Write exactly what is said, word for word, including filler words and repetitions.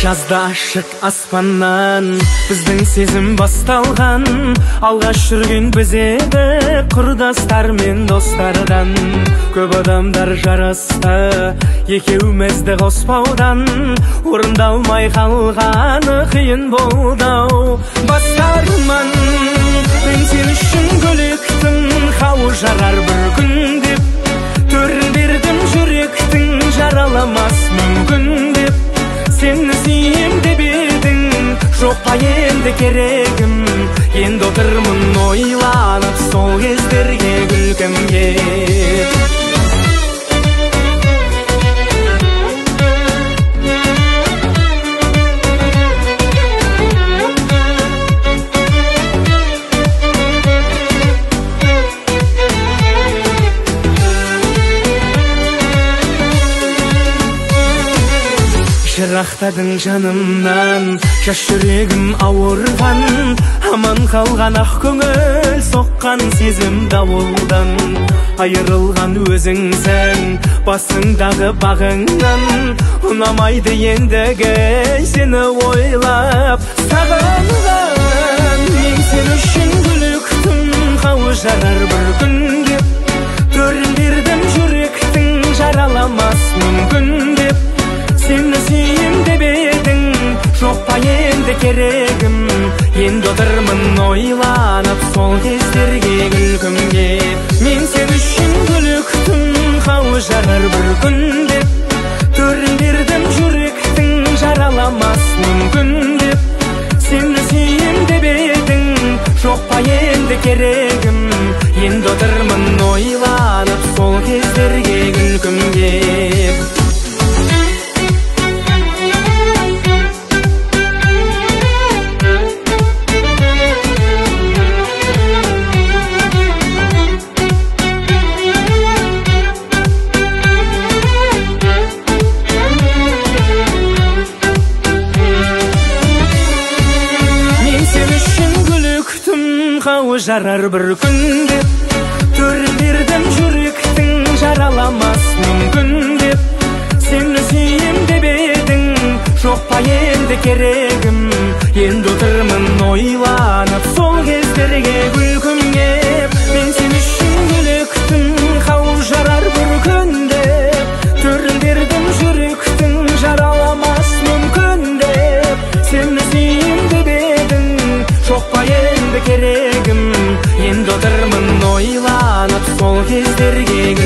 Жазда ашық аспаннан біздің сезім басталған, алғаш жүрген біз еді құрдастар мен достардан. Көп адамдар жарасты екеумізді қоспаудан, орындалмай қалғаны қиын болды-ау. Бастарман мен сен үшін бөлектің, хау жарар бір күн деп, төрін бердім жүректің жараламас мүмкін деп. Сені сүйем деп едің, жоқ па енді керегім, енді отырмын ойланып сол кездерге күлкім кеп. Жырақтадың жанымнан, жас жүрегім ауырған, аман қалған ақ көңіл соққан сезім дауылдан. Айырылған өзіңсің басыңдағы бағыңнан, ұнамайды ендігі сені ойлап сағынған. Мен сен үшін бөлектім, хау жарар бір күн деп, төрін бердім жүректің жараламас мүмкін деп. Сені сүйем деп едің, жоқ па енді керегім, енді отырмын ойланып сол кездерге күлкім кеп. Мен сен үшін бөлектім, хау жарар бір күн деп, төрін бердім жүректің жараламас мүмкін деп. Сені сүйем деп едің, жоқ па енді керегім, енді отырмын ойланып сол кездерге күлкім кеп. Хау жарар бір күн деп, төрін бердім жүректің жараламас мүмкін деп. Сені сүйем деп едің, жоқ па енді керегім, енді отырмын ойланып сол кездерге күлкім кеп. Мен сен үшін бөлектім, хау жарар бір күн деп, төрін бердім жүректің жараламас мүмкін деп. Сені сүйем деп едің, жоқ па енді керегім, енді отырмын ойланып сол кездерге